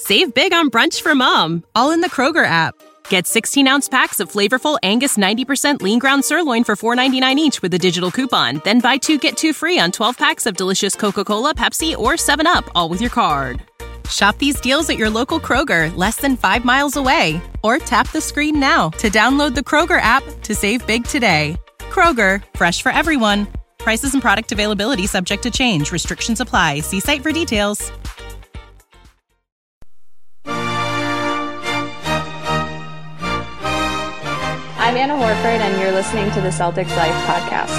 Save big on brunch for mom, all in the Kroger app. Get 16-ounce packs of flavorful Angus 90% lean ground sirloin for $4.99 each with a digital coupon. Then buy 2, get 2 free on 12 packs of delicious Coca-Cola, Pepsi, or 7-Up, all with your card. Shop these deals at your local Kroger, less than 5 miles away. Or tap the screen now to download the Kroger app to save big today. Kroger, fresh for everyone. Prices and product availability subject to change. Restrictions apply. See site for details. I'm Anna Horford, and you're listening to the Celtics Life podcast.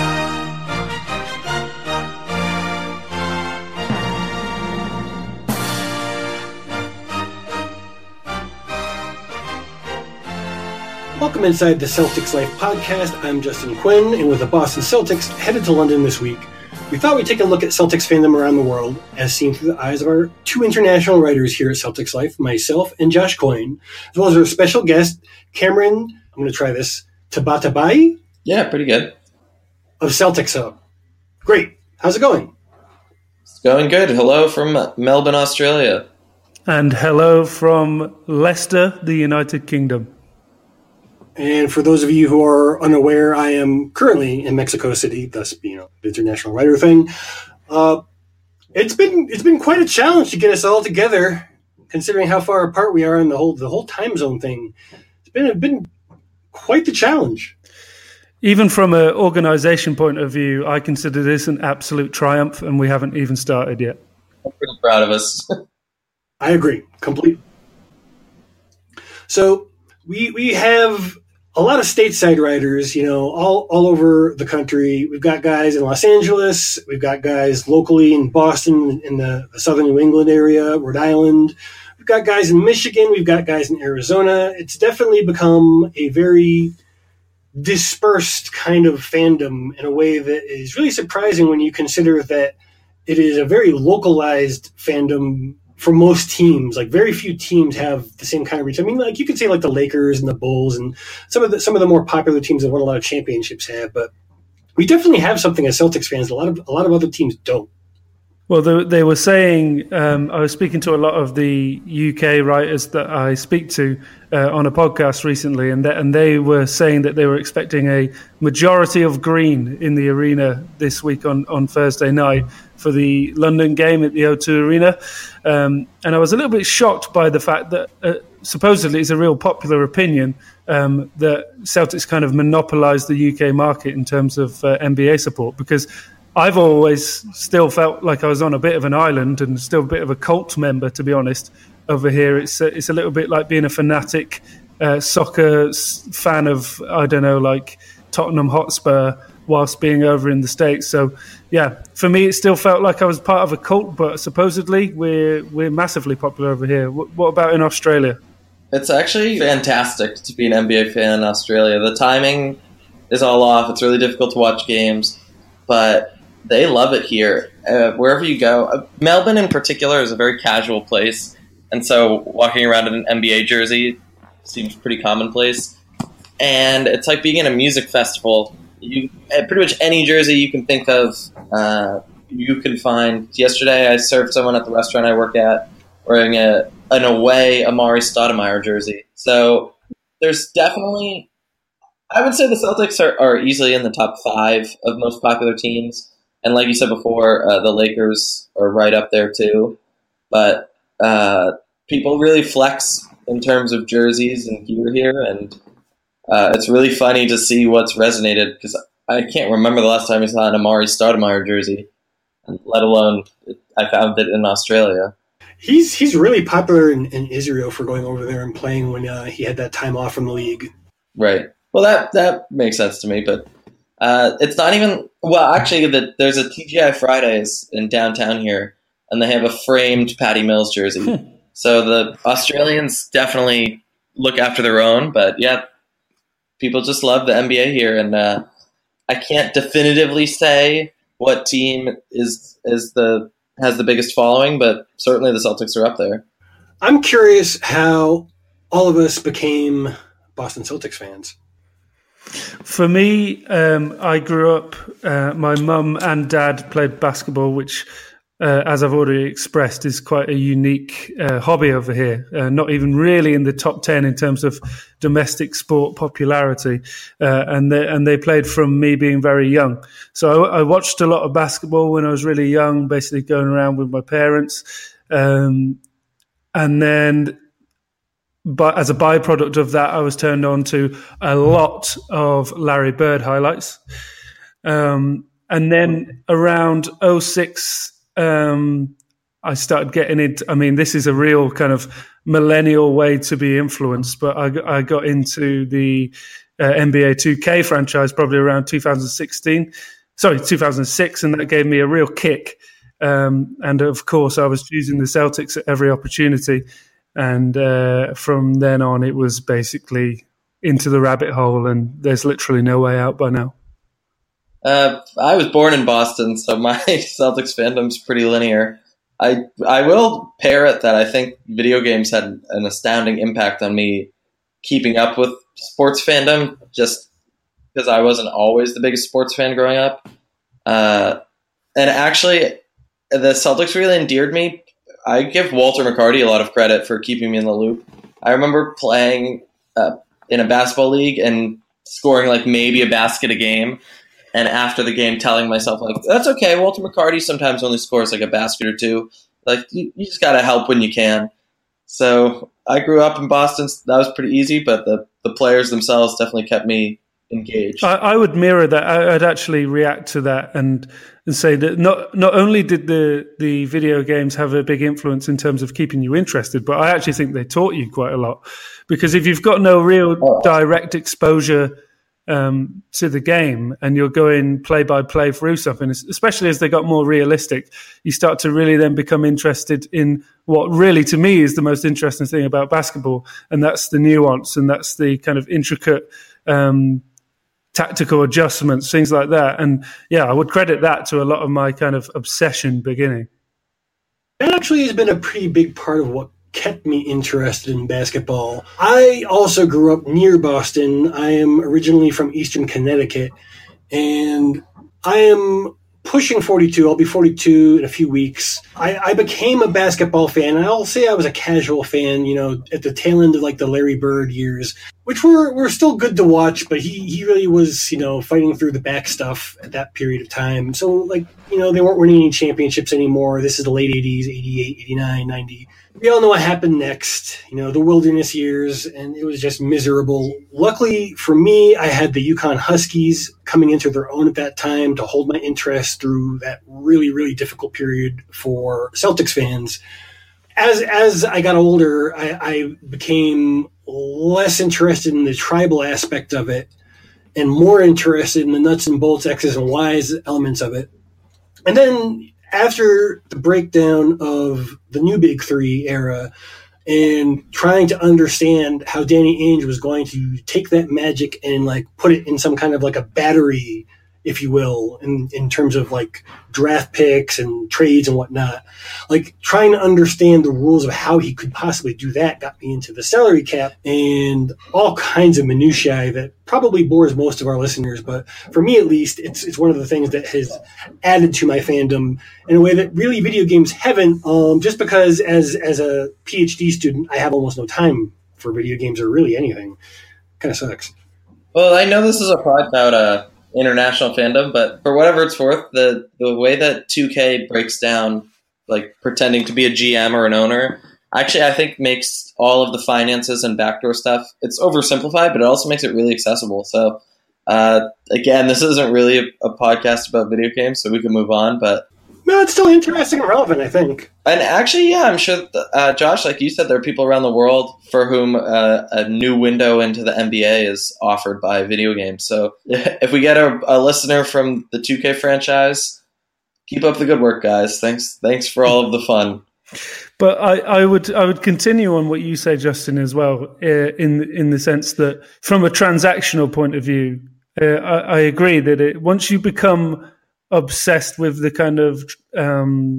Welcome inside the Celtics Life podcast. I'm Justin Quinn, and with the Boston Celtics headed to London this week, we thought we'd take a look at Celtics fandom around the world, as seen through the eyes of our 2 international writers here at Celtics Life, myself and Josh Coyne, as well as our special guest, Cameron, I'm going to try this, Tabatabai? Yeah, pretty good. Of Celtics Hub. Great. How's it going? It's going good. Hello from Melbourne, Australia. And hello from Leicester, the United Kingdom. And for those of you who are unaware, I am currently in Mexico City, thus, the international writer thing. It's been quite a challenge to get us all together, considering how far apart we are in the whole time zone thing. It's been quite the challenge. Even from an organization point of view, I consider this an absolute triumph, and we haven't even started yet. I'm pretty proud of us. I agree, completely. So we have a lot of stateside writers, all over the country. We've got guys in Los Angeles. We've got guys locally in Boston, in the southern New England area, Rhode Island. We've got guys in Michigan. We've got guys in Arizona. It's definitely become a very dispersed kind of fandom in a way that is really surprising when you consider that it is a very localized fandom for most teams. Like, very few teams have the same kind of reach. I mean, like, you could say like the Lakers and the Bulls and some of the more popular teams that won a lot of championships have, but we definitely have something as Celtics fans a lot of other teams don't. Well, they were saying, I was speaking to a lot of the UK writers that I speak to on a podcast recently, and they were saying that they were expecting a majority of green in the arena this week on Thursday night for the London game at the O2 Arena. And I was a little bit shocked by the fact that supposedly it's a real popular opinion that Celtics kind of monopolised the UK market in terms of NBA support, because I've always still felt like I was on a bit of an island and still a bit of a cult member, to be honest. Over here, it's a little bit like being a fanatic soccer fan of, I don't know, like Tottenham Hotspur, whilst being over in the States. So, yeah, for me, it still felt like I was part of a cult, but supposedly we're massively popular over here. What about in Australia? It's actually fantastic to be an NBA fan in Australia. The timing is all off. It's really difficult to watch games, but they love it here. Wherever you go, Melbourne in particular is a very casual place, and so walking around in an NBA jersey seems pretty commonplace. And it's like being in a music festival. Pretty much any jersey you can think of, you can find. Yesterday, I served someone at the restaurant I work at wearing an away Amari Stoudemire jersey. So there's definitely, I would say the Celtics are easily in the top 5 of most popular teams. And like you said before, the Lakers are right up there too. But people really flex in terms of jerseys and gear here, and it's really funny to see what's resonated, because I can't remember the last time I saw an Amari Stoudemire jersey, let alone I found it in Australia. He's really popular in Israel for going over there and playing when he had that time off from the league. Right. Well, that makes sense to me, but it's not even... Well, actually, there's a TGI Fridays in downtown here, and they have a framed Patty Mills jersey. So the Australians definitely look after their own, but yeah, people just love the NBA here, and I can't definitively say what team has the biggest following, but certainly the Celtics are up there. I'm curious how all of us became Boston Celtics fans. For me, I grew up, my mum and dad played basketball, which as I've already expressed, is quite a unique hobby over here. Not even really in the top 10 in terms of domestic sport popularity. And they played from me being very young. So I watched a lot of basketball when I was really young, basically going around with my parents. And then, but as a byproduct of that, I was turned on to a lot of Larry Bird highlights. And then around 2006, I started getting into, I mean, this is a real kind of millennial way to be influenced, but I got into the NBA 2K franchise probably around 2006, and that gave me a real kick. And of course, I was choosing the Celtics at every opportunity. And from then on, it was basically into the rabbit hole, and there's literally no way out by now. I was born in Boston, so my Celtics fandom's pretty linear. I will parrot that I think video games had an astounding impact on me keeping up with sports fandom, just because I wasn't always the biggest sports fan growing up. And actually, the Celtics really endeared me. I give Walter McCarty a lot of credit for keeping me in the loop. I remember playing in a basketball league and scoring like maybe a basket a game. And after the game, telling myself, like, that's okay. Walter McCarty sometimes only scores like a basket or two. Like, you just got to help when you can. So I grew up in Boston. That was pretty easy, but the players themselves definitely kept me engaged. I would mirror that. I'd actually react to that and say that not only did the video games have a big influence in terms of keeping you interested, but I actually think they taught you quite a lot. Because if you've got no real direct exposure to the game and you're going play by play through something, especially as they got more realistic, you start to really then become interested in what really to me is the most interesting thing about basketball, and that's the nuance and that's the kind of intricate tactical adjustments, things like that. And yeah, I would credit that to a lot of my kind of obsession beginning. That actually has been a pretty big part of what kept me interested in basketball. I also grew up near Boston. I am originally from Eastern Connecticut, and I am pushing 42. I'll be 42 in a few weeks. I became a basketball fan. I'll say I was a casual fan, at the tail end of like the Larry Bird years, which were still good to watch, but he really was, fighting through the back stuff at that period of time. So like, they weren't winning any championships anymore. This is the late 80s, 88, 89, 90. We all know what happened next, the wilderness years, and it was just miserable. Luckily for me, I had the UConn Huskies coming into their own at that time to hold my interest through that really, really difficult period for Celtics fans. As I got older, I became less interested in the tribal aspect of it and more interested in the nuts and bolts, X's and Y's elements of it. And then after the breakdown of the new Big Three era and trying to understand how Danny Ainge was going to take that magic and like put it in some kind of like a battery, if you will, in terms of like draft picks and trades and whatnot, like trying to understand the rules of how he could possibly do that got me into the salary cap and all kinds of minutiae that probably bores most of our listeners. But for me, at least, it's one of the things that has added to my fandom in a way that really video games haven't, just because as a PhD student, I have almost no time for video games or really anything. Kind of sucks. Well, I know this is a pod about international fandom, but for whatever it's worth, the way that 2K breaks down like pretending to be a GM or an owner, actually I think makes all of the finances and backdoor stuff, it's oversimplified, but it also makes it really accessible. So again, this isn't really a podcast about video games, so we can move on, but no, it's still interesting and relevant, I think. And actually, yeah, I'm sure, Josh, like you said, there are people around the world for whom a new window into the NBA is offered by video games. So if we get a listener from the 2K franchise, keep up the good work, guys. Thanks for all of the fun. But I would continue on what you say, Justin, as well, in the sense that from a transactional point of view, I agree that once you become obsessed with the kind of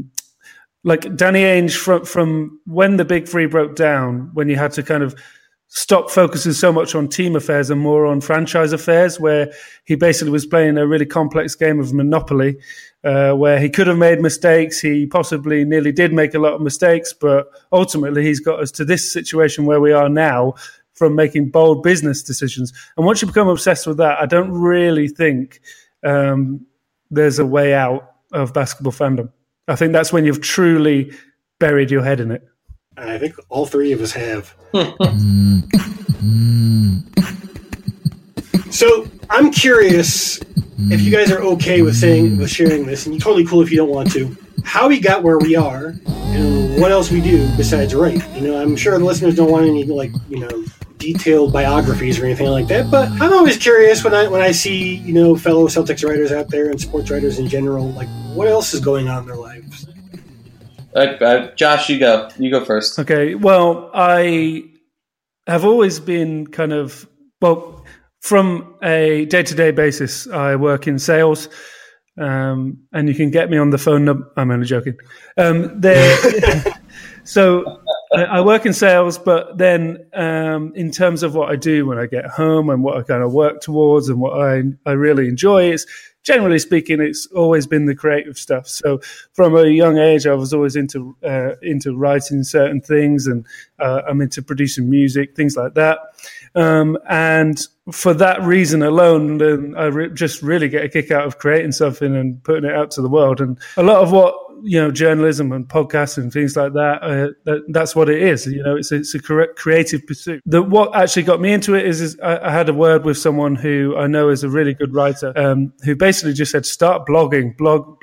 like Danny Ainge from when the Big Three broke down, when you had to kind of stopped focusing so much on team affairs and more on franchise affairs, where he basically was playing a really complex game of Monopoly, where he could have made mistakes. He possibly nearly did make a lot of mistakes, but ultimately he's got us to this situation where we are now from making bold business decisions. And once you become obsessed with that, I don't really think there's a way out of basketball fandom. I think that's when you've truly buried your head in it. I think all three of us have. So I'm curious if you guys are okay with sharing this, and you're totally cool if you don't want to, how we got where we are and what else we do besides write. I'm sure the listeners don't want any detailed biographies or anything like that, but I'm always curious when I see fellow Celtics writers out there and sports writers in general, like what else is going on in their lives. Josh, you go first. Okay, well, I have always been from a day-to-day basis, I work in sales, and you can get me on the phone number. I'm only joking. So I work in sales, but then in terms of what I do when I get home and what I kind of work towards and what I really enjoy is, generally speaking, it's always been the creative stuff. So from a young age, I was always into writing certain things, and I'm into producing music, things like that. And for that reason alone, then I just really get a kick out of creating something and putting it out to the world. And a lot of what journalism and podcasts and things like that, that's what it is. It's a creative pursuit. What actually got me into it is I had a word with someone who I know is a really good writer, who basically just said, start blogging, blog,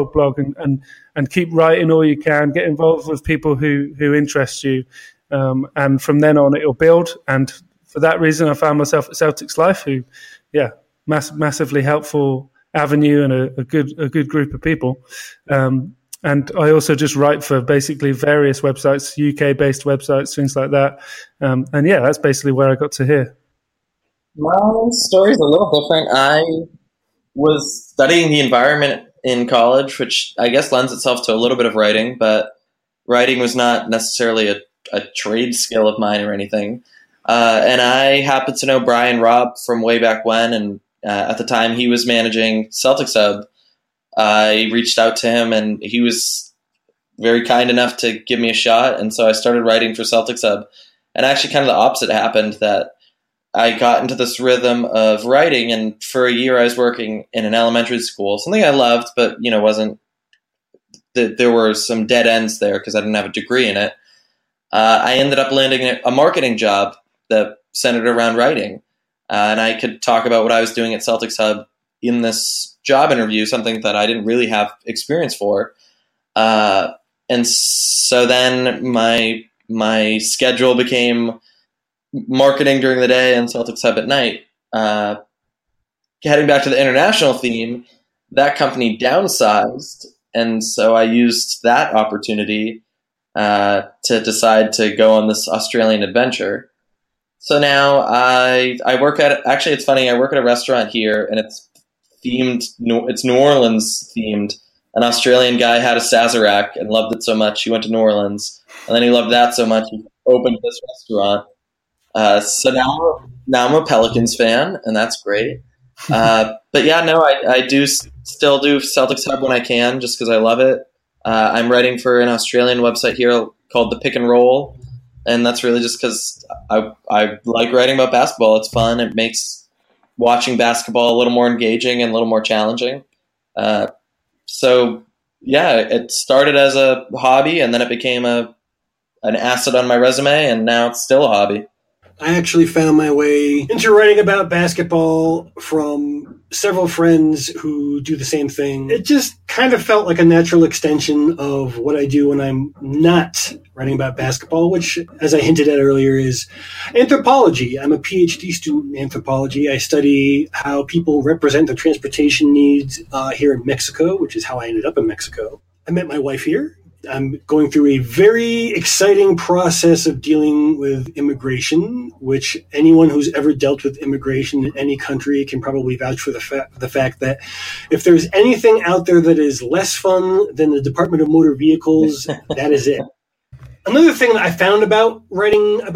and keep writing all you can, get involved with people who interest you. And from then on, it'll build. And for that reason, I found myself at Celtics Life, who, massively helpful avenue and a good group of people. And I also just write for basically various websites, UK-based websites, things like that. And that's basically where I got to here. My story's a little different. I was studying the environment in college, which I guess lends itself to a little bit of writing, but writing was not necessarily a trade skill of mine or anything. And I happened to know Brian Robb from way back when, and at the time he was managing Celtics Hub. I reached out to him, and he was very kind enough to give me a shot, and so I started writing for Celtics Hub. And actually kind of the opposite happened, that I got into this rhythm of writing, and for a year I was working in an elementary school, something I loved, but wasn't. There were some dead ends there because I didn't have a degree in it. I ended up landing a marketing job that centered around writing, and I could talk about what I was doing at Celtics Hub in this job interview, something that I didn't really have experience for. And so then my schedule became marketing during the day and Celtics Hub at night. Heading back to the international theme, that company downsized, and so I used that opportunity to decide to go on this Australian adventure. So now I work actually it's funny, I work at a restaurant here, and it's New Orleans themed. An Australian guy had a Sazerac and loved it so much he went to New Orleans, and then he loved that so much he opened this restaurant. So now I'm a Pelicans fan, and that's great. But I do still do Celtics Hub when I can, just because I love it. I'm writing for an Australian website here called The Pick and Roll, and that's really just because I like writing about basketball. It's fun. It makes watching basketball a little more engaging and a little more challenging. It started as a hobby, and then it became an asset on my resume, and now it's still a hobby. I actually found my way into writing about basketball from several friends who do the same thing. It just kind of felt like a natural extension of what I do when I'm not writing about basketball, which, as I hinted at earlier, is anthropology. I'm a PhD student in anthropology. I study how people represent their transportation needs here in Mexico, which is how I ended up in Mexico. I met my wife here. I'm going through a very exciting process of dealing with immigration, which anyone who's ever dealt with immigration in any country can probably vouch for the fact that if there's anything out there that is less fun than the Department of Motor Vehicles, that is it. Another thing that I found about writing about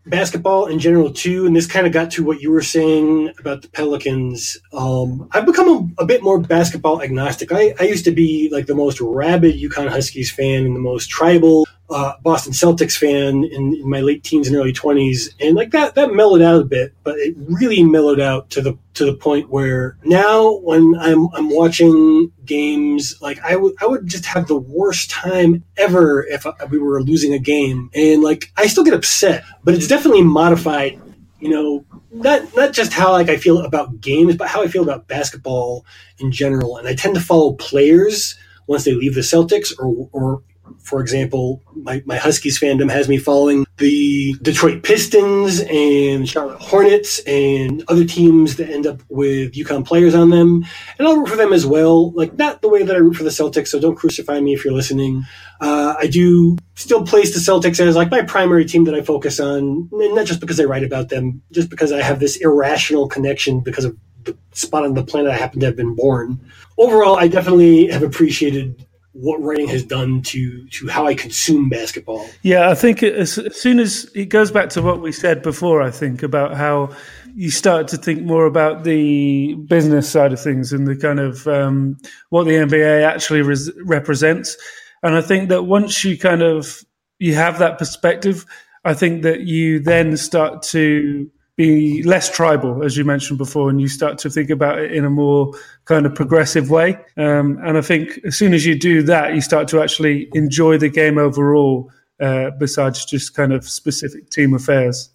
basketball in general too, and this kind of got to what you were saying about the Pelicans. I've become a bit more basketball agnostic. I used to be like the most rabid UConn Huskies fan and the most tribal Boston Celtics fan in my late teens and early 20s, and like that mellowed out a bit, but it really mellowed out to the point where now when I'm watching games, like I would just have the worst time ever if we were losing a game, and like I still get upset, but it's definitely modified. Not just how like I feel about games, but how I feel about basketball in general, and I tend to follow players once they leave the Celtics, or for example, my Huskies fandom has me following the Detroit Pistons and Charlotte Hornets and other teams that end up with UConn players on them. And I'll root for them as well. Like, not the way that I root for the Celtics, so don't crucify me if you're listening. I do still place the Celtics as like my primary team that I focus on, and not just because I write about them, just because I have this irrational connection because of the spot on the planet I happen to have been born. Overall, I definitely have appreciated what writing has done to how I consume basketball. Yeah, I think as soon as it goes back to what we said before, I think about how you start to think more about the business side of things and the kind of what the NBA actually represents. And I think that once you have that perspective, I think that you then start to be less tribal, as you mentioned before, and you start to think about it in a more kind of progressive way. And I think as soon as you do that, you start to actually enjoy the game overall, besides just kind of specific team affairs.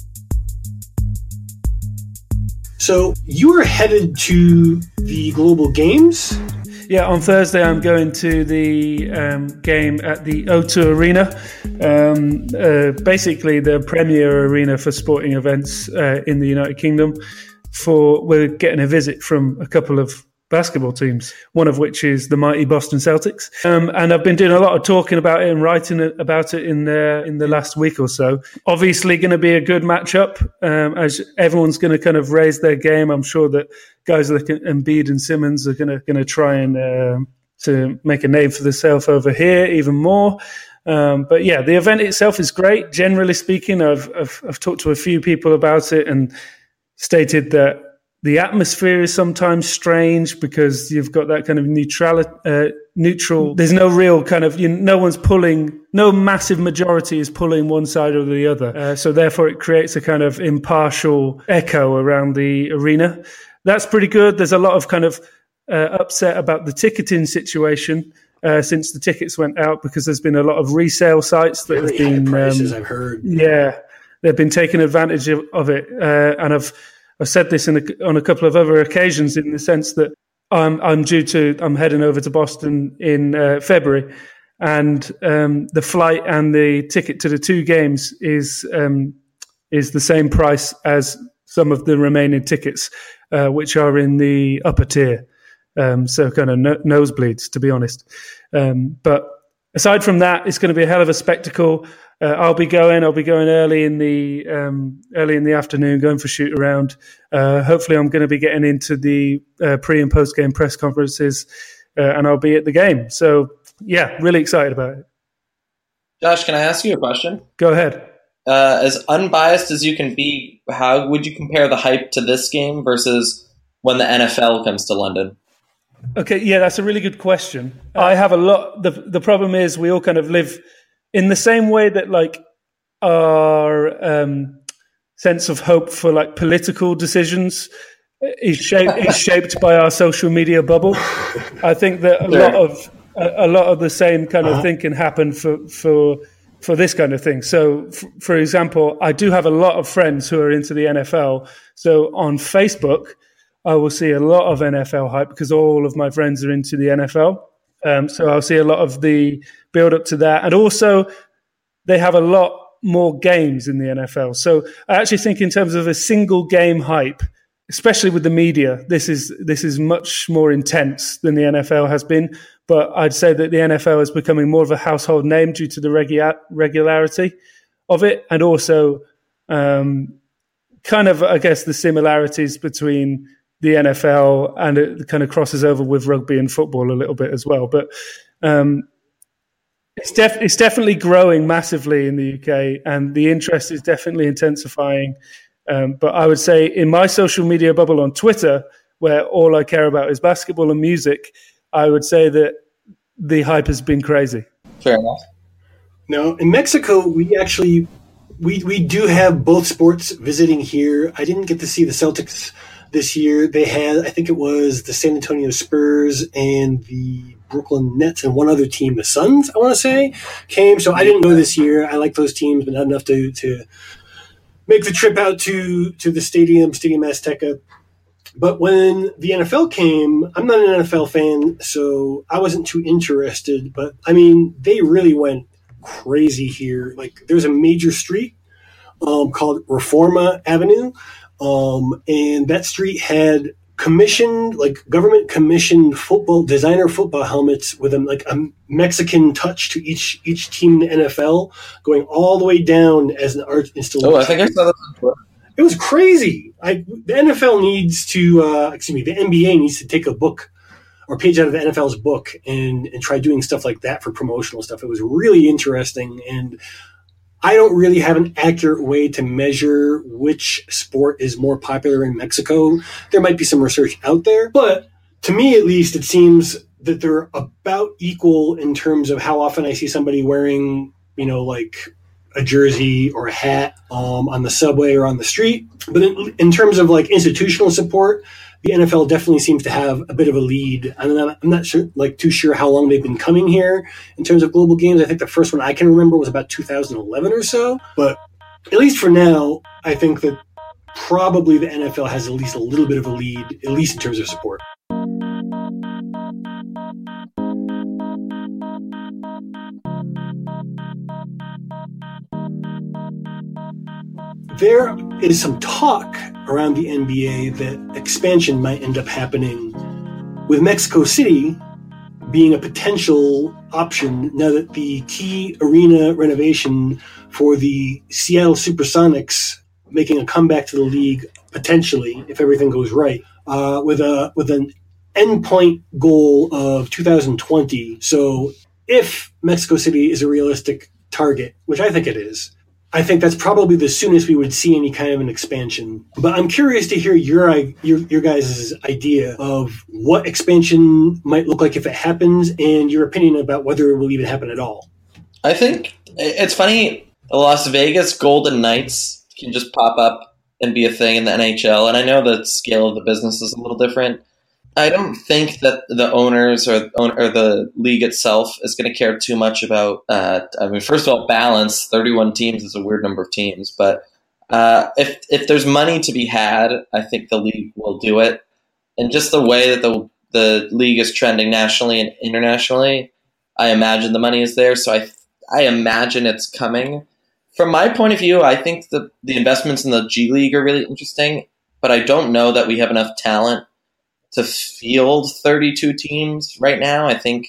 So you are headed to the Global Games? Yeah, on Thursday I'm going to the game at the O2 Arena, basically the premier arena for sporting events in the United Kingdom. We're getting a visit from a couple of basketball teams, one of which is the mighty Boston Celtics. And I've been doing a lot of talking about it and writing about it in the last week or so. Obviously going to be a good matchup, as everyone's going to kind of raise their game. I'm sure that guys like Embiid and Simmons are going to try and to make a name for themselves over here even more. But yeah, the event itself is great. Generally speaking, I've talked to a few people about it and stated that the atmosphere is sometimes strange because you've got that kind of neutral. There's no real kind of, no one's pulling, no massive majority is pulling one side or the other. So therefore it creates a kind of impartial echo around the arena. That's pretty good. There's a lot of kind of upset about the ticketing situation since the tickets went out, because there's been a lot of resale sites that have been prices, I've heard. Yeah, they've been taking advantage of it, and I've said this on a couple of other occasions, in the sense that I'm heading over to Boston in February, and the flight and the ticket to the two games is the same price as some of the remaining tickets, which are in the upper tier. So kind of nosebleeds, to be honest. But aside from that, it's going to be a hell of a spectacle. I'll be going early in the afternoon, going for shoot around. Hopefully I'm going to be getting into the pre and post game press conferences, and I'll be at the game. So yeah, really excited about it. Josh, can I ask you a question? Go ahead. As unbiased as you can be, how would you compare the hype to this game versus when the NFL comes to London? Okay, yeah, that's a really good question. I have a lot. The problem is we all kind of live in the same way that like our sense of hope for like political decisions is shaped by our social media bubble. I think that a lot of the same kind of thing can happen for this kind of thing. So, for example, I do have a lot of friends who are into the NFL. So on Facebook, I will see a lot of NFL hype because all of my friends are into the NFL. So I'll see a lot of the build up to that. And also they have a lot more games in the NFL. So I actually think in terms of a single game hype, especially with the media, this is much more intense than the NFL has been. But I'd say that the NFL is becoming more of a household name due to the regularity of it. And also kind of, I guess, the similarities between the NFL, and it kind of crosses over with rugby and football a little bit as well. But It's definitely growing massively in the UK, and the interest is definitely intensifying. But I would say in my social media bubble on Twitter, where all I care about is basketball and music, I would say that the hype has been crazy. Fair enough. Now, in Mexico, we do have both sports visiting here. I didn't get to see the Celtics this year. They had, I think it was the San Antonio Spurs and the Brooklyn Nets and one other team, the Suns, I want to say, came. So I didn't go this year. I like those teams, but not enough to make the trip out to the Stadium Azteca. But when the NFL came, I'm not an NFL fan, so I wasn't too interested. But, I mean, they really went crazy here. Like, there's a major street called Reforma Avenue, and that street had government commissioned designer football helmets with a Mexican touch to each team in the NFL, going all the way down as an art installation. Oh, I think I saw that on Twitter. It was crazy. The NFL needs to, the NBA needs to take a book or page out of the NFL's book and try doing stuff like that for promotional stuff. It was really interesting, and I don't really have an accurate way to measure which sport is more popular in Mexico. There might be some research out there, but to me, at least, it seems that they're about equal in terms of how often I see somebody wearing, like a jersey or a hat on the subway or on the street. But in terms of like institutional support, the NFL definitely seems to have a bit of a lead. I'm not sure, too sure how long they've been coming here in terms of global games. I think the first one I can remember was about 2011 or so. But at least for now, I think that probably the NFL has at least a little bit of a lead, at least in terms of support. There is some talk around the NBA that expansion might end up happening, with Mexico City being a potential option now that the key arena renovation for the Seattle Supersonics making a comeback to the league, potentially, if everything goes right, with an endpoint goal of 2020. So if Mexico City is a realistic target, which I think it is, I think that's probably the soonest we would see any kind of an expansion. But I'm curious to hear your guys' idea of what expansion might look like if it happens, and your opinion about whether it will even happen at all. I think it's funny, the Las Vegas Golden Knights can just pop up and be a thing in the NHL, and I know the scale of the business is a little different. I don't think that the owners or the league itself is going to care too much about, first of all, balance. 31 teams is a weird number of teams. But if there's money to be had, I think the league will do it. And just the way that the league is trending nationally and internationally, I imagine the money is there. So I imagine it's coming. From my point of view, I think the investments in the G League are really interesting. But I don't know that we have enough talent to field 32 teams right now. I think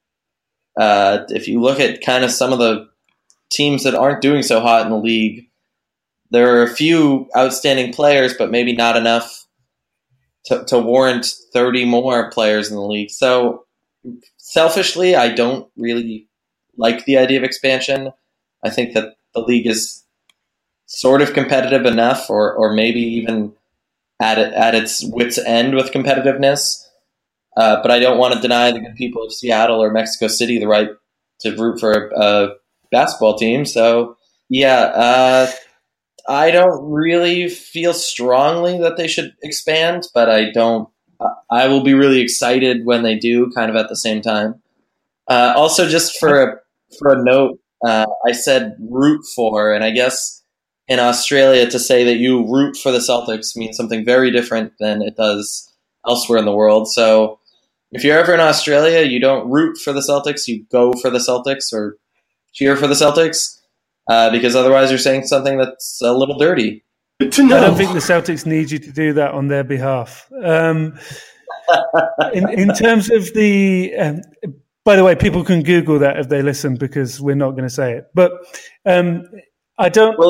if you look at kind of some of the teams that aren't doing so hot in the league, there are a few outstanding players, but maybe not enough to warrant 30 more players in the league. So selfishly, I don't really like the idea of expansion. I think that the league is sort of competitive enough, or maybe even at its wit's end with competitiveness. But I don't want to deny the good people of Seattle or Mexico City the right to root for a basketball team. So, I don't really feel strongly that they should expand, but I will be really excited when they do, kind of at the same time. Also, just for a note, I said root for, and I guess in Australia, to say that you root for the Celtics means something very different than it does elsewhere in the world. So if you're ever in Australia, you don't root for the Celtics, you go for the Celtics or cheer for the Celtics, because otherwise you're saying something that's a little dirty. I don't think the Celtics need you to do that on their behalf. In terms of the... by the way, people can Google that if they listen, because we're not going to say it. But... I'm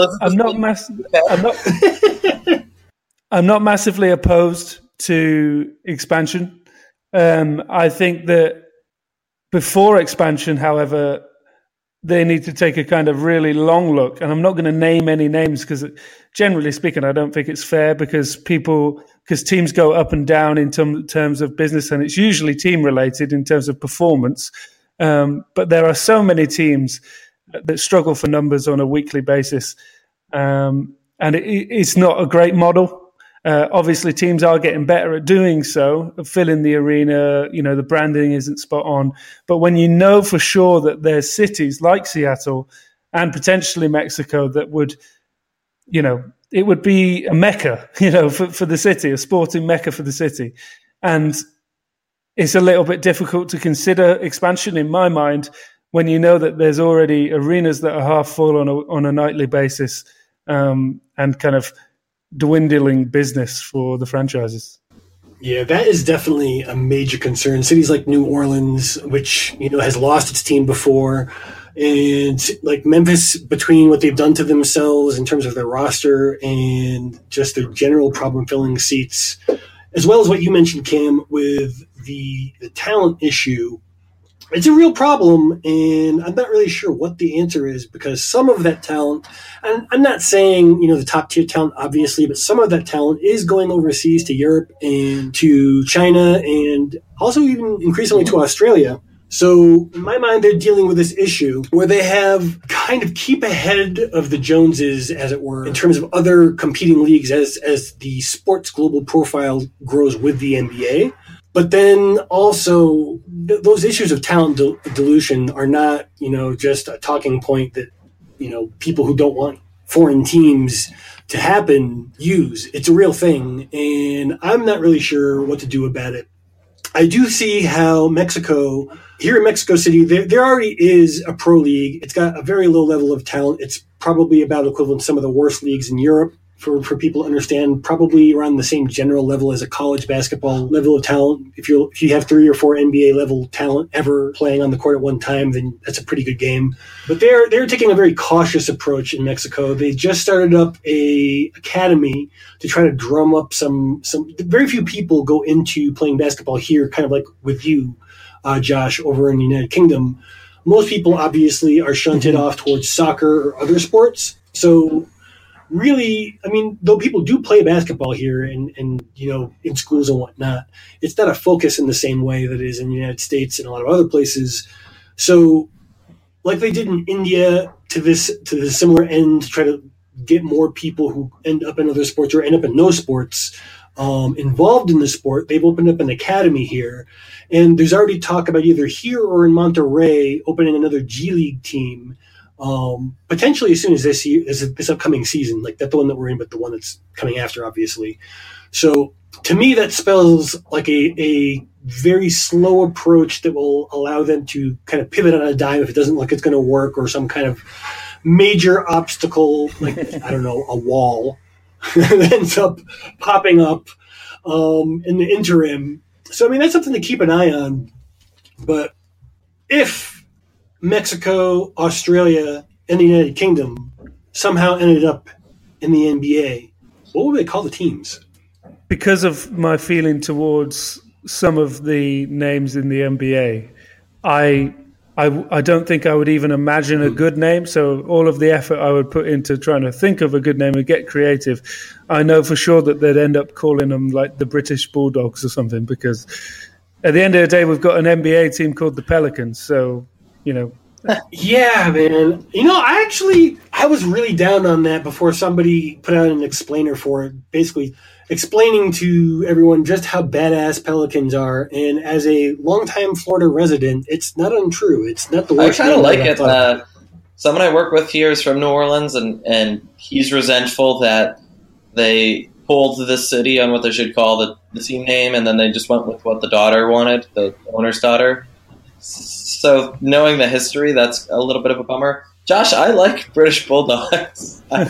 not massively opposed to expansion. I think that before expansion, however, they need to take a kind of really long look. And I'm not going to name any names because, generally speaking, I don't think it's fair because teams go up and down in terms of business, and it's usually team related in terms of performance. But there are so many teams that struggle for numbers on a weekly basis, and it's not a great model. Obviously, teams are getting better at doing so, filling the arena. The branding isn't spot on. But when you know for sure that there's cities like Seattle and potentially Mexico that would, it would be a mecca, for the city, a sporting mecca for the city. And it's a little bit difficult to consider expansion in my mind when you know that there's already arenas that are half full on a nightly basis, and kind of dwindling business for the franchises. Yeah, that is definitely a major concern. Cities like New Orleans, which has lost its team before, and like Memphis, between what they've done to themselves in terms of their roster and just their general problem filling seats, as well as what you mentioned, Cam, with the talent issue. It's a real problem, and I'm not really sure what the answer is because some of that talent, and I'm not saying, the top tier talent, obviously, but some of that talent is going overseas to Europe and to China and also even increasingly to Australia. So in my mind, they're dealing with this issue where they have kind of keep ahead of the Joneses, as it were, in terms of other competing leagues as the sports global profile grows with the NBA. But then also those issues of talent dilution are not, just a talking point that, people who don't want foreign teams to happen use. It's a real thing, and I'm not really sure what to do about it. I do see how here in Mexico City, there already is a pro league. It's got a very low level of talent. It's probably about equivalent to some of the worst leagues in Europe. For people to understand, probably around the same general level as a college basketball level of talent. If you have 3 or 4 NBA level talent ever playing on the court at one time, then that's a pretty good game. But they're taking a very cautious approach in Mexico. They just started up a academy to try to drum up some. Very few people go into playing basketball here, kind of like with you, Josh, over in the United Kingdom. Most people obviously are shunted off towards soccer or other sports. So really, though people do play basketball here and in schools and whatnot, it's not a focus in the same way that it is in the United States and a lot of other places. So like they did in India to the similar end, to try to get more people who end up in other sports or end up in no sports involved in the sport, they've opened up an academy here. And there's already talk about either here or in Monterrey opening another G League team, potentially as soon as this upcoming season, like not the one that we're in, but the one that's coming after, obviously. So to me, that spells like a very slow approach that will allow them to kind of pivot on a dime if it doesn't look it's going to work, or some kind of major obstacle, like, I don't know, a wall that ends up popping up in the interim. So, that's something to keep an eye on. But if Mexico, Australia, and the United Kingdom somehow ended up in the NBA, what would they call the teams? Because of my feeling towards some of the names in the NBA, I don't think I would even imagine a good name. So all of the effort I would put into trying to think of a good name and get creative, I know for sure that they'd end up calling them like the British Bulldogs or something, because at the end of the day, we've got an NBA team called the Pelicans. So, Yeah, man. I was really down on that before somebody put out an explainer for it, basically explaining to everyone just how badass Pelicans are. And as a longtime Florida resident, it's not untrue. It's not the worst. I kind of like it. Someone I work with here is from New Orleans, and he's resentful that they pulled the city on what they should call the team name, and then they just went with what the daughter wanted, the owner's daughter. So knowing the history, that's a little bit of a bummer. Josh, I like British Bulldogs. I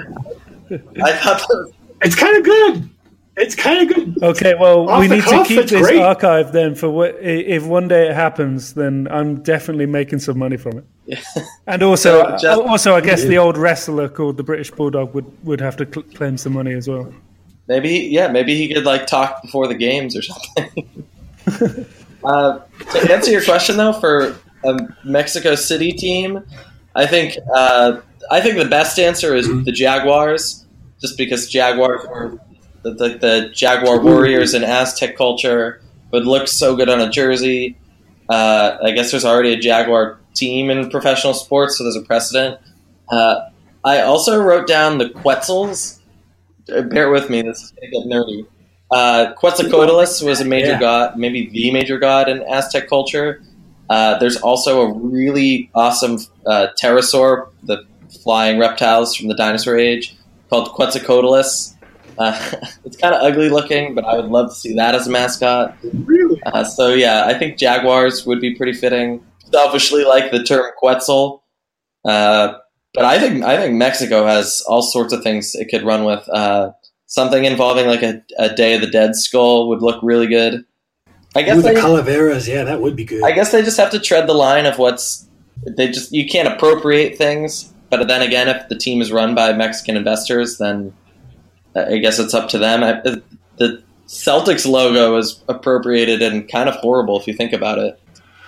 thought it's kind of good. It's kind of good. Okay, well, we need to keep this archived then for if one day it happens, then I'm definitely making some money from it. Yeah. And also, I guess the old wrestler called the British Bulldog would have to claim some money as well. Maybe he could talk before the games or something. To answer your question though, for Mexico City team, I think the best answer is the Jaguars, just because Jaguars were the Jaguar warriors in Aztec culture would look so good on a jersey. I guess there's already a Jaguar team in professional sports, so there's a precedent. I also wrote down the Quetzals. Bear with me, this is going to get nerdy. Quetzalcoatlus was a major god, maybe the major god in Aztec culture. There's also a really awesome pterosaur, the flying reptiles from the dinosaur age, called Quetzalcoatlus. It's kind of ugly looking, but I would love to see that as a mascot. Really? So yeah, I think Jaguars would be pretty fitting. Selfishly like the term Quetzal, but I think Mexico has all sorts of things it could run with. Something involving like a Day of the Dead skull would look really good. I guess the calaveras, that would be good. I guess they just have to tread the line of you can't appropriate things. But then again, if the team is run by Mexican investors, then I guess it's up to them. The Celtics logo is appropriated and kind of horrible if you think about it.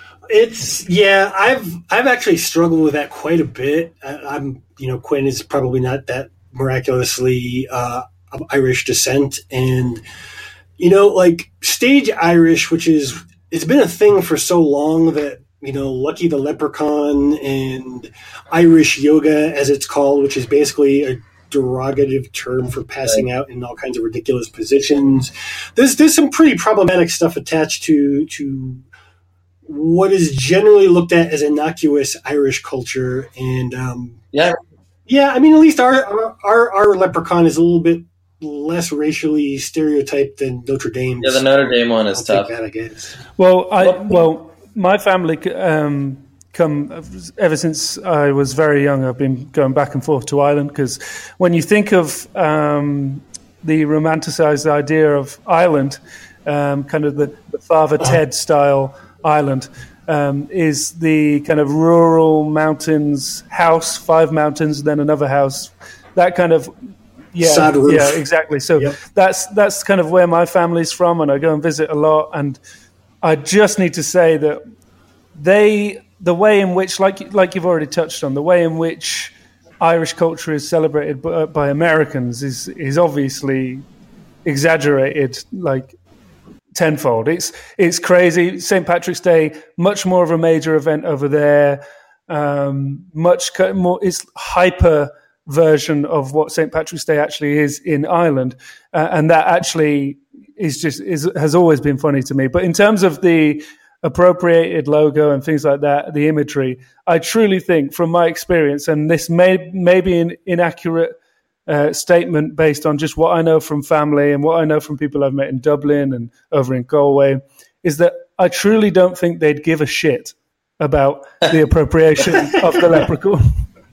I've actually struggled with that quite a bit. Quinn is probably not that miraculously of Irish descent, and like stage Irish, it's been a thing for so long that Lucky the Leprechaun and Irish yoga, as it's called, which is basically a derogative term for passing out in all kinds of ridiculous positions. There's some pretty problematic stuff attached to what is generally looked at as innocuous Irish culture, and at least our leprechaun is a little bit less racially stereotyped than Notre Dame's. Yeah, the Notre Dame one is tough. That, I guess. Well, my family come ever since I was very young. I've been going back and forth to Ireland because when you think of the romanticized idea of Ireland, kind of the Father Ted style Ireland, is the kind of rural mountains house, 5 mountains, then another house, that kind of sad roof. Yeah, exactly. So that's kind of where my family's from, and I go and visit a lot. And I just need to say that the way in which, like you've already touched on, the way in which Irish culture is celebrated by Americans is obviously exaggerated, like tenfold. It's crazy. St. Patrick's Day, much more of a major event over there. Much more, it's hyper version of what St. Patrick's Day actually is in Ireland, and that actually has always been funny to me. But in terms of the appropriated logo and things like that, the imagery, I truly think, from my experience, and this may be an inaccurate statement based on just what I know from family and what I know from people I've met in Dublin and over in Galway, is that I truly don't think they'd give a shit about the appropriation of the leprechaun.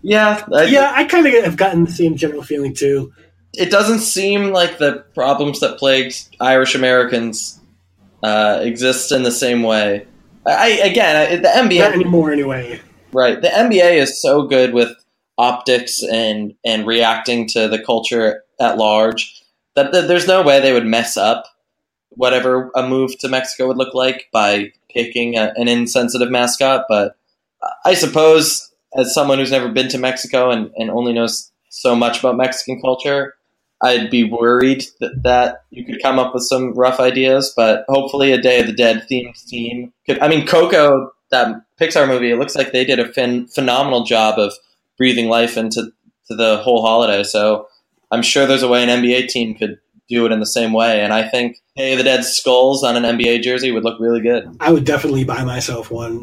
I kind of have gotten the same general feeling too. It doesn't seem like the problems that plagued Irish Americans exist in the same way. The NBA not anymore anyway. Right, the NBA is so good with optics and reacting to the culture at large that there's no way they would mess up whatever a move to Mexico would look like by picking an insensitive mascot. But I suppose, as someone who's never been to Mexico and only knows so much about Mexican culture, I'd be worried that you could come up with some rough ideas, but hopefully a Day of the Dead themed team Coco, that Pixar movie, it looks like they did a phenomenal job of breathing life into the whole holiday. So I'm sure there's a way an NBA team could do it in the same way. And I think Day of the Dead skulls on an NBA jersey would look really good. I would definitely buy myself one.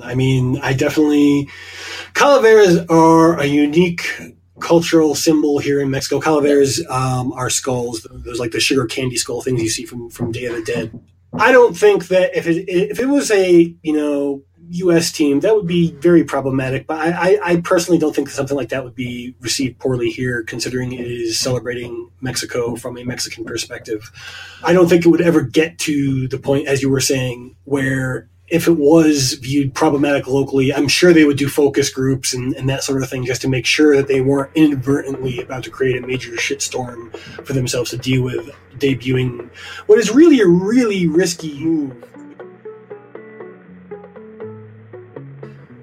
Calaveras are a unique cultural symbol here in Mexico. Calaveras are skulls. Those like the sugar candy skull things you see from Day of the Dead. I don't think that if it was a U.S. team, that would be very problematic. But I personally don't think something like that would be received poorly here, considering it is celebrating Mexico from a Mexican perspective. I don't think it would ever get to the point, as you were saying, where if it was viewed problematic locally, I'm sure they would do focus groups and that sort of thing just to make sure that they weren't inadvertently about to create a major shitstorm for themselves to deal with, debuting what is really a really risky move.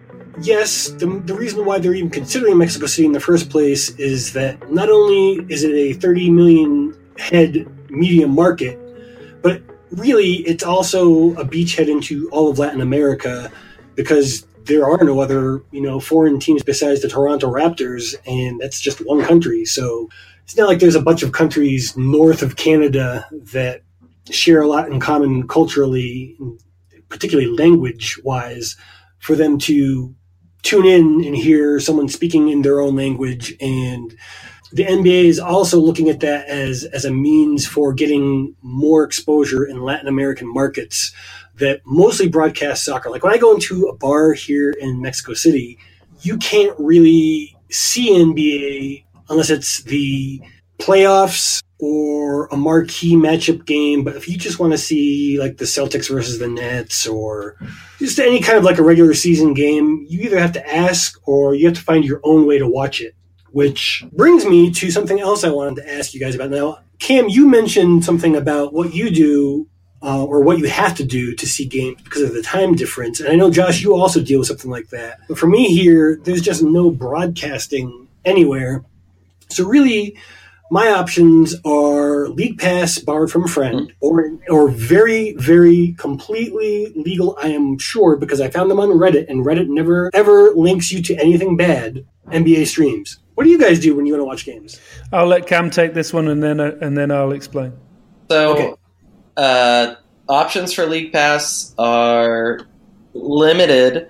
yes, the reason why they're even considering Mexico City in the first place is that not only is it a 30 million head media market, but really it's also a beachhead into all of Latin America, because there are no other, foreign teams besides the Toronto Raptors, and that's just one country. So it's not like there's a bunch of countries north of Canada that share a lot in common culturally, particularly language-wise, for them to tune in and hear someone speaking in their own language. And the NBA is also looking at that as a means for getting more exposure in Latin American markets that mostly broadcast soccer. Like when I go into a bar here in Mexico City, you can't really see NBA unless it's the playoffs or a marquee matchup game. But if you just want to see like the Celtics versus the Nets or just any kind of like a regular season game, you either have to ask or you have to find your own way to watch it. Which brings me to something else I wanted to ask you guys about. Now, Cam, you mentioned something about what you do or what you have to do to see games because of the time difference. And I know, Josh, you also deal with something like that. But for me here, there's just no broadcasting anywhere. So really, my options are League Pass borrowed from a friend or very, very completely legal, I am sure, because I found them on Reddit, and Reddit never, ever links you to anything bad, NBA streams. What do you guys do when you want to watch games? I'll let Cam take this one, and then I'll explain. So, okay. Options for League Pass are limited.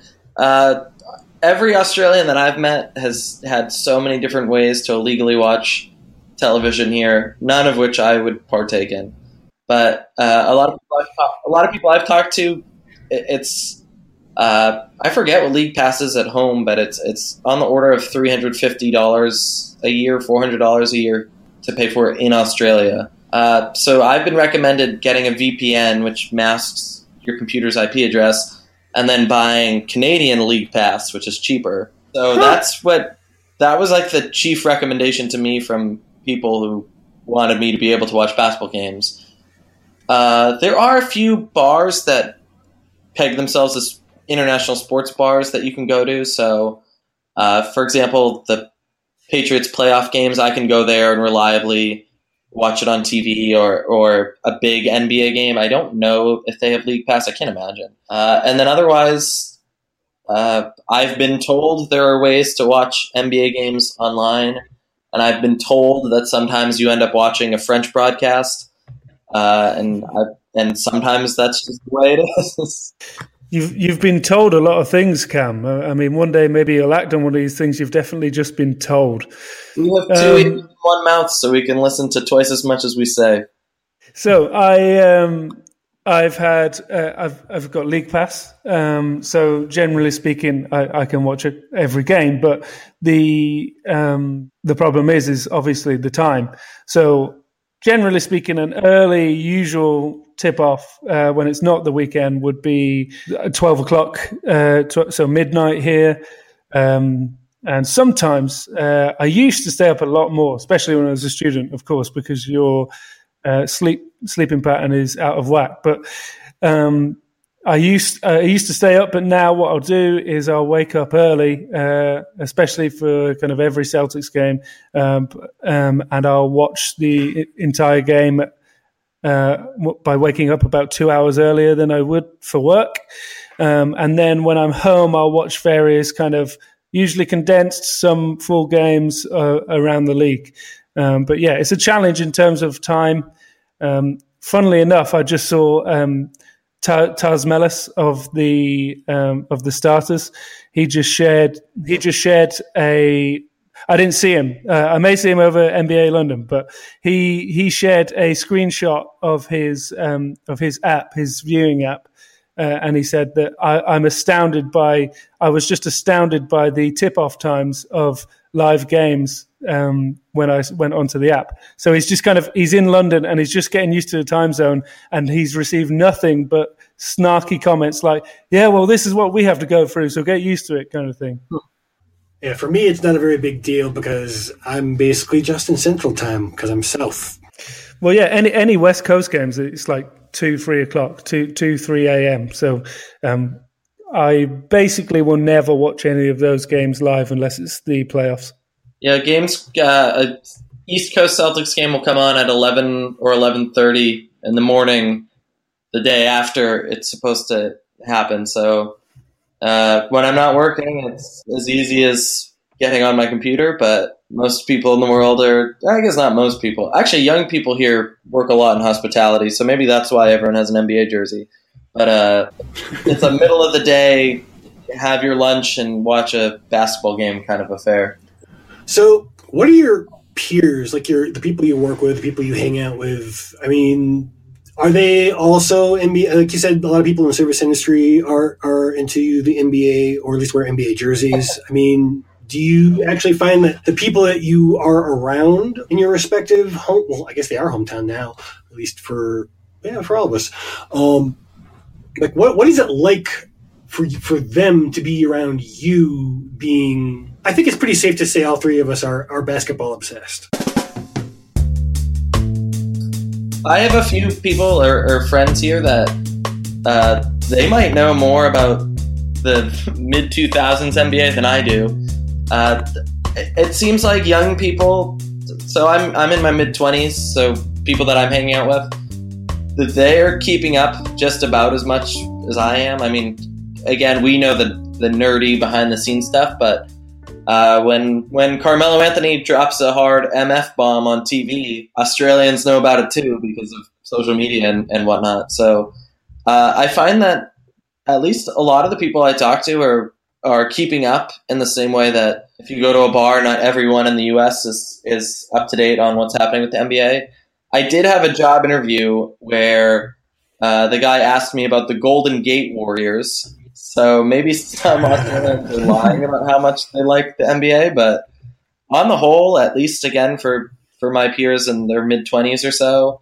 Every Australian that I've met has had so many different ways to illegally watch television here, none of which I would partake in. But a lot of people I've talked to, it's I forget what League Pass is at home, but it's on the order of $350 a year, $400 a year to pay for it in Australia. So I've been recommended getting a VPN, which masks your computer's IP address, and then buying Canadian League Pass, which is cheaper. So that was like the chief recommendation to me from people who wanted me to be able to watch basketball games. There are a few bars that peg themselves as international sports bars that you can go to. So, for example, the Patriots playoff games, I can go there and reliably watch it on TV, or a big NBA game. I don't know if they have League Pass. I can't imagine. And then otherwise, I've been told there are ways to watch NBA games online, and I've been told that sometimes you end up watching a French broadcast, and sometimes that's just the way it is. You've been told a lot of things, Cam. I mean, one day maybe you'll act on one of these things. You've definitely just been told. We have two ears in one mouth, so we can listen to twice as much as we say. So I've got League Pass. So generally speaking, I can watch it every game. But the problem is obviously the time. So generally speaking, an early usual tip-off when it's not the weekend would be 12 o'clock, so midnight here. And sometimes I used to stay up a lot more, especially when I was a student, of course, because your sleeping pattern is out of whack. But I used to stay up, but now what I'll do is I'll wake up early, especially for kind of every Celtics game, and I'll watch the entire game by waking up about 2 hours earlier than I would for work. And then when I'm home, I'll watch various kind of usually condensed, some full games around the league. But yeah, it's a challenge in terms of time. Funnily enough, I just saw Taz Melis of the Starters. He just shared a. I didn't see him. I may see him over NBA London, but he shared a screenshot of his app, his viewing app, and he said that I was just astounded by the tip-off times of live games when I went onto the app. So he's in London and he's just getting used to the time zone, and he's received nothing but snarky comments like, "Yeah, well, this is what we have to go through, so get used to it," kind of thing. Yeah, for me, it's not a very big deal because I'm basically just in Central Time because I'm South. Well, yeah, any West Coast games, it's like 2, 3 o'clock, 2, 3 a.m. So I basically will never watch any of those games live unless it's the playoffs. Yeah, games. East Coast Celtics game will come on at 11 or 11:30 in the morning, the day after it's supposed to happen. So when I'm not working, it's as easy as getting on my computer. But most people in the world are, I guess not most people. Actually, young people here work a lot in hospitality, so maybe that's why everyone has an NBA jersey. But it's a middle of the day, have your lunch and watch a basketball game kind of affair. So what are your peers, like the people you work with, the people you hang out with? I mean, are they also NBA? Like you said, a lot of people in the service industry are into the NBA, or at least wear NBA jerseys. I mean, do you actually find that the people that you are around in your respective home, well, I guess they are hometown now, at least for all of us. Like what is it like for them to be around you being, I think it's pretty safe to say all three of us are basketball obsessed. I have a few people or friends here that they might know more about the mid-2000s NBA than I do. It seems like young people, so I'm in my mid-20s, so people that I'm hanging out with, they're keeping up just about as much as I am. I mean, again, we know the nerdy behind-the-scenes stuff, but when Carmelo Anthony drops a hard MF bomb on TV, Australians know about it too because of social media and whatnot. So I find that at least a lot of the people I talk to are keeping up in the same way that if you go to a bar, not everyone in the US is up to date on what's happening with the NBA. I did have a job interview where the guy asked me about the Golden Gate Warriors. So maybe some Australians are lying about how much they like the NBA, but on the whole, at least again for my peers in their mid-20s or so,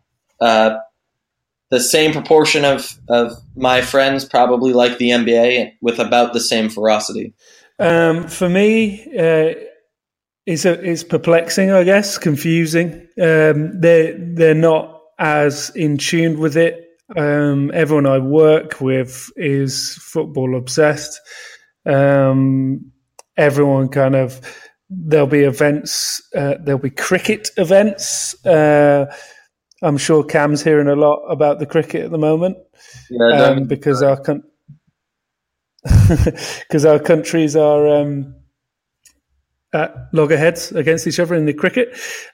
the same proportion of my friends probably like the NBA with about the same ferocity. For me, it's perplexing, I guess, confusing. They're not as in tune with it. Everyone I work with is football obsessed. Everyone there'll be events, there'll be cricket events. I'm sure Cam's hearing a lot about the cricket at the moment, because our countries are at loggerheads against each other in the cricket.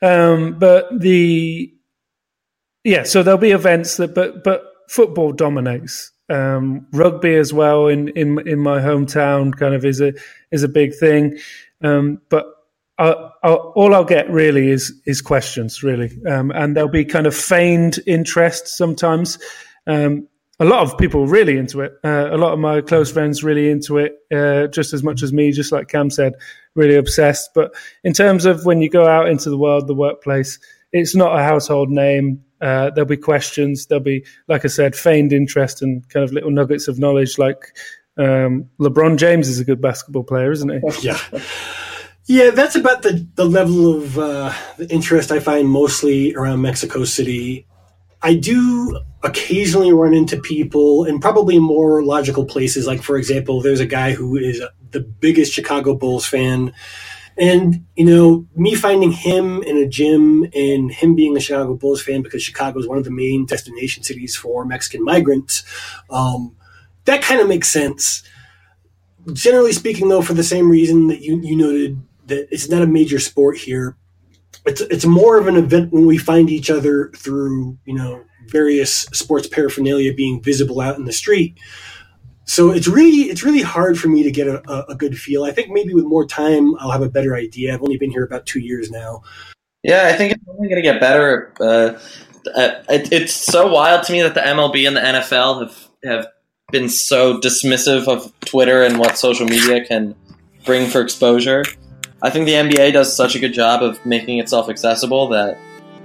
So there'll be events but football dominates. Rugby as well in my hometown kind of is a big thing. But all I'll get really is questions, really. And there'll be kind of feigned interest sometimes. A lot of people really into it. A lot of my close friends really into it, just as much as me, just like Cam said, really obsessed. But in terms of when you go out into the world, the workplace, it's not a household name. There'll be questions. There'll be, like I said, feigned interest and kind of little nuggets of knowledge. Like LeBron James is a good basketball player, isn't he? Yeah, that's about the level of the interest I find mostly around Mexico City. I do occasionally run into people in probably more logical places. Like, for example, there's a guy who is the biggest Chicago Bulls fan. And, me finding him in a gym and him being a Chicago Bulls fan because Chicago is one of the main destination cities for Mexican migrants, that kind of makes sense. Generally speaking, though, for the same reason that you noted, that it's not a major sport here. It's more of an event when we find each other through, various sports paraphernalia being visible out in the street. So it's really hard for me to get a good feel. I think maybe with more time, I'll have a better idea. I've only been here about 2 years now. Yeah, I think it's only going to get better. It's so wild to me that the MLB and the NFL have been so dismissive of Twitter and what social media can bring for exposure. I think the NBA does such a good job of making itself accessible that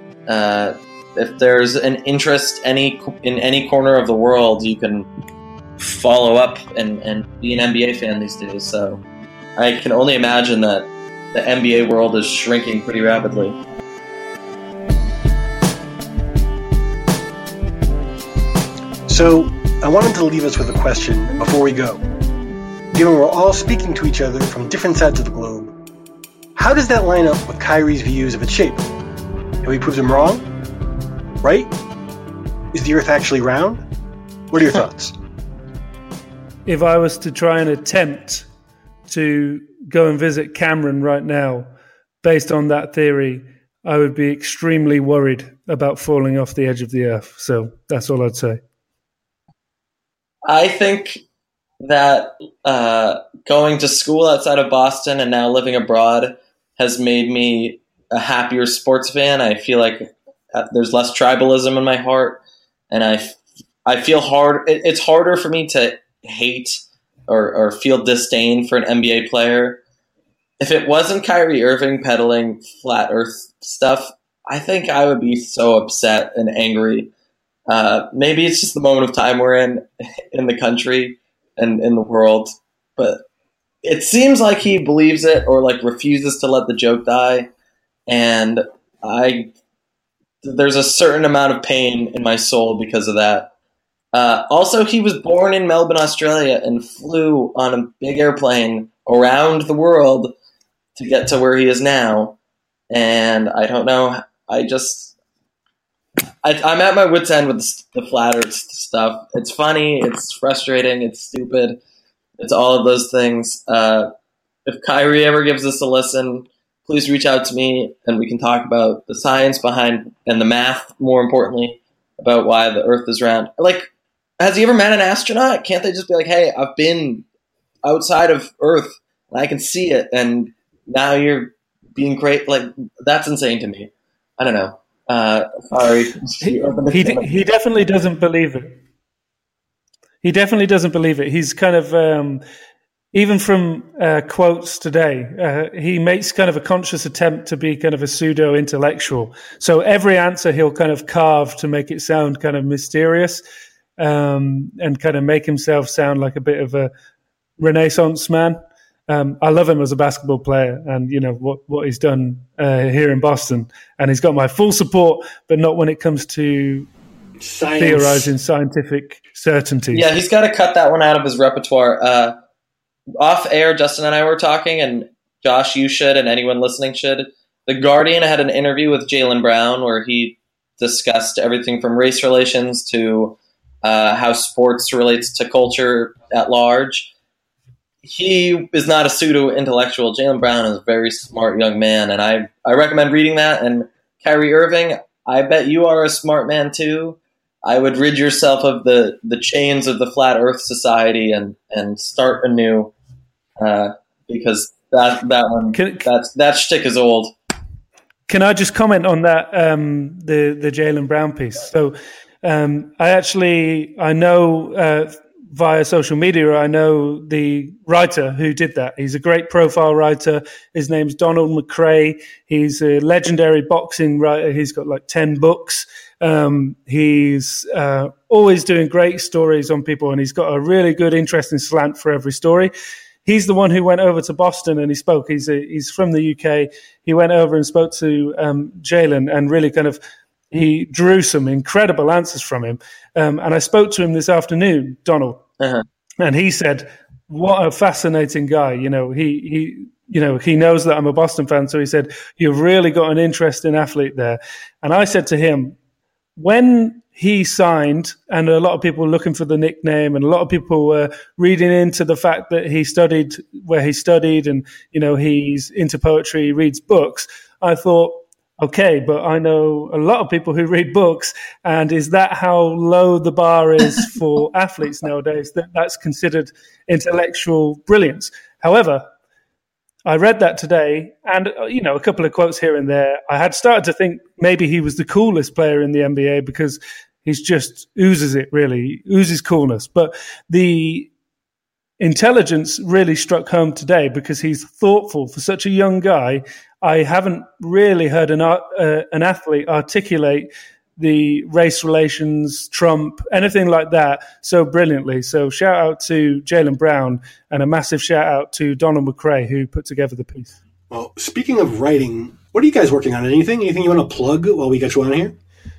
if there's an interest in any corner of the world, you can follow up and be an NBA fan these days. So I can only imagine that the NBA world is shrinking pretty rapidly. So I wanted to leave us with a question before we go. Given we're all speaking to each other from different sides of the globe, how does that line up with Kyrie's views of its shape? Have we proved him wrong? Right? Is the Earth actually round? What are your thoughts? If I was to try and attempt to go and visit Cameron right now, based on that theory, I would be extremely worried about falling off the edge of the Earth. So that's all I'd say. I think that going to school outside of Boston and now living abroad has made me a happier sports fan. I feel like there's less tribalism in my heart, and I feel hard. It's harder for me to hate or feel disdain for an NBA player. If it wasn't Kyrie Irving peddling flat Earth stuff, I think I would be so upset and angry. Maybe it's just the moment of time we're in the country and in the world, but it seems like he believes it or like refuses to let the joke die. And there's a certain amount of pain in my soul because of that. Also, he was born in Melbourne, Australia, and flew on a big airplane around the world to get to where he is now. And I don't know. I'm at my wit's end with the flat Earth stuff. It's funny. It's frustrating. It's stupid. It's all of those things. If Kyrie ever gives us a listen, please reach out to me and we can talk about the science behind and the math, more importantly, about why the Earth is round. Like, has he ever met an astronaut? Can't they just be like, hey, I've been outside of Earth and I can see it, and now you're being great? Like, that's insane to me. I don't know. Sorry. He definitely doesn't believe it. He definitely doesn't believe it. He's kind of, even from quotes today, he makes kind of a conscious attempt to be kind of a pseudo-intellectual. So every answer he'll kind of carve to make it sound kind of mysterious, and kind of make himself sound like a bit of a Renaissance man. I love him as a basketball player, and you know what he's done here in Boston, and he's got my full support, but not when it comes to science. Theorizing scientific certainties. Yeah, he's got to cut that one out of his repertoire. Off air, Justin and I were talking, and Josh, you should, and anyone listening should. The Guardian had an interview with Jaylen Brown where he discussed everything from race relations to how sports relates to culture at large. He is not a pseudo-intellectual. Jaylen Brown is a very smart young man, and I recommend reading that. And Kyrie Irving, I bet you are a smart man too. I would rid yourself of the chains of the Flat Earth Society and start anew, because that shtick is old. Can I just comment on that, the Jaylen Brown piece? So I know via social media, I know the writer who did that. He's a great profile writer. His name's Donald McRae. He's a legendary boxing writer. He's got like 10 books. He's always doing great stories on people, and he's got a really good, interesting slant for every story. He's the one who went over to Boston and he spoke. He's from the UK. He went over and spoke to Jaylen and really kind of he drew some incredible answers from him. And I spoke to him this afternoon, Donald, and he said, "What a fascinating guy! You know, he knows that I'm a Boston fan, so he said you've really got an interesting athlete there." And I said to him, when he signed, and a lot of people were looking for the nickname, and a lot of people were reading into the fact that he studied where he studied, and he's into poetry, he reads books. I thought, okay, but I know a lot of people who read books, and is that how low the bar is for athletes nowadays, that's considered intellectual brilliance? However, I read that today, and a couple of quotes here and there. I had started to think maybe he was the coolest player in the NBA because he's just oozes it, really, oozes coolness. But the intelligence really struck home today because he's thoughtful for such a young guy. I haven't really heard an athlete articulate the race relations, Trump, anything like that so brilliantly. So shout out to Jaylen Brown and a massive shout out to Donald McRae who put together the piece. Well, speaking of writing, what are you guys working on? Anything you want to plug while we got you on here?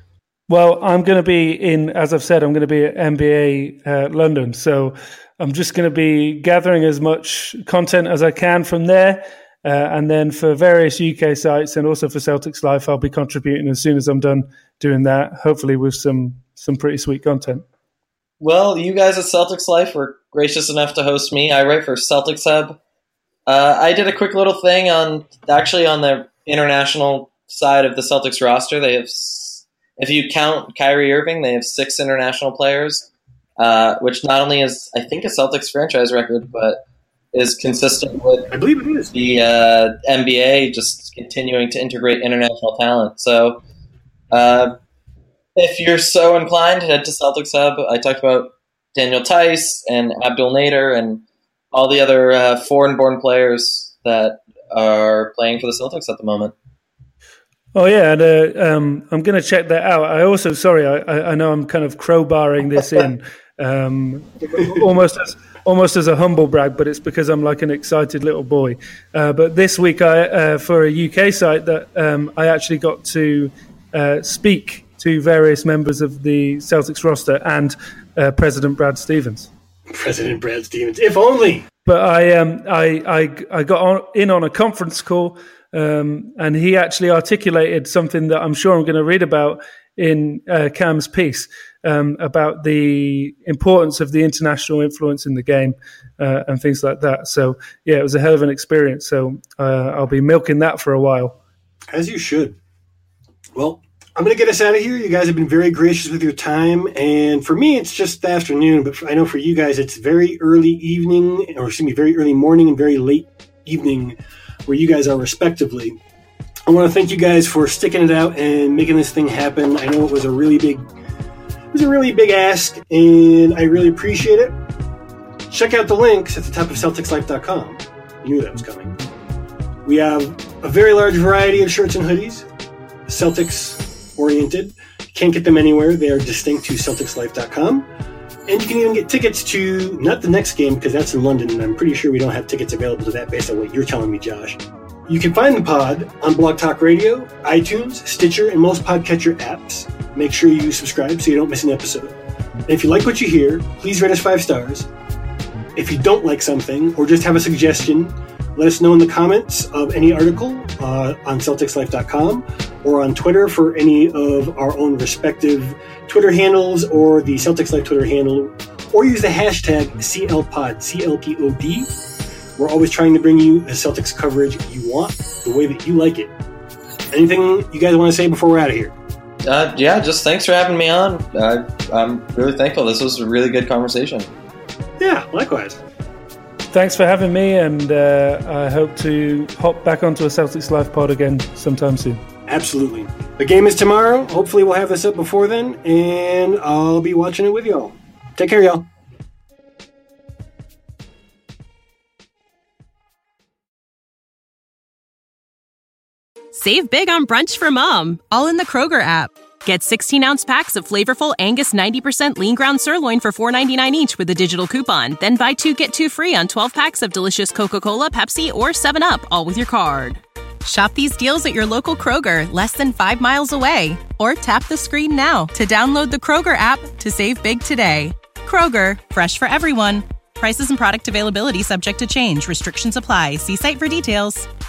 Well, I'm going to be as I've said, I'm going to be at NBA London. So I'm just going to be gathering as much content as I can from there. And then for various UK sites and also for Celtics Life, I'll be contributing as soon as I'm done doing that, hopefully with some pretty sweet content. Well, you guys at Celtics Life were gracious enough to host me. I write for Celtics Hub. I did a quick little thing on the international side of the Celtics roster. They have, if you count Kyrie Irving, they have 6 international players, which not only is, I think, a Celtics franchise record, but is consistent with, I believe it is, the NBA just continuing to integrate international talent. So if you're so inclined, head to Celtics Hub. I talked about Daniel Tice and Abdul Nader and all the other foreign-born players that are playing for the Celtics at the moment. Oh, yeah, and I'm going to check that out. I also, sorry, I know I'm kind of crowbarring this in, almost as a humble brag, but it's because I'm like an excited little boy. But this week, for a UK site, that I actually got to speak to various members of the Celtics roster and President Brad Stevens. President Brad Stevens, if only. But I got in on a conference call, and he actually articulated something that I'm sure I'm going to read about in Cam's piece about the importance of the international influence in the game and things like that. So, yeah, it was a hell of an experience. So I'll be milking that for a while. As you should. Well, I'm going to get us out of here. You guys have been very gracious with your time. And for me, it's just the afternoon. But I know for you guys, it's very early evening, or excuse me, very early morning and very late evening where you guys are respectively. I want to thank you guys for sticking it out and making this thing happen. I know it was a really big ask, and I really appreciate it. Check out the links at the top of CelticsLife.com. You knew that was coming. We have a very large variety of shirts and hoodies, Celtics-oriented. You can't get them anywhere. They are distinct to CelticsLife.com. And you can even get tickets to, not the next game, because that's in London, and I'm pretty sure we don't have tickets available to that based on what you're telling me, Josh. You can find the pod on Blog Talk Radio, iTunes, Stitcher, and most podcatcher apps. Make sure you subscribe so you don't miss an episode. And if you like what you hear, please rate us 5 stars. If you don't like something or just have a suggestion, let us know in the comments of any article on CelticsLife.com or on Twitter for any of our own respective Twitter handles or the Celtics Life Twitter handle, or use the hashtag CLPod, CLPOD. We're always trying to bring you the Celtics coverage you want, the way that you like it. Anything you guys want to say before we're out of here? Yeah, just thanks for having me on. I'm really thankful. This was a really good conversation. Yeah, likewise. Thanks for having me, and I hope to hop back onto a Celtics Live pod again sometime soon. Absolutely. The game is tomorrow. Hopefully we'll have this up before then, and I'll be watching it with y'all. Take care, y'all. Save big on brunch for mom, all in the Kroger app. Get 16-ounce packs of flavorful Angus 90% lean ground sirloin for $4.99 each with a digital coupon. Then buy 2, get 2 free on 12 packs of delicious Coca-Cola, Pepsi, or 7-Up, all with your card. Shop these deals at your local Kroger, less than 5 miles away. Or tap the screen now to download the Kroger app to save big today. Kroger, fresh for everyone. Prices and product availability subject to change. Restrictions apply. See site for details.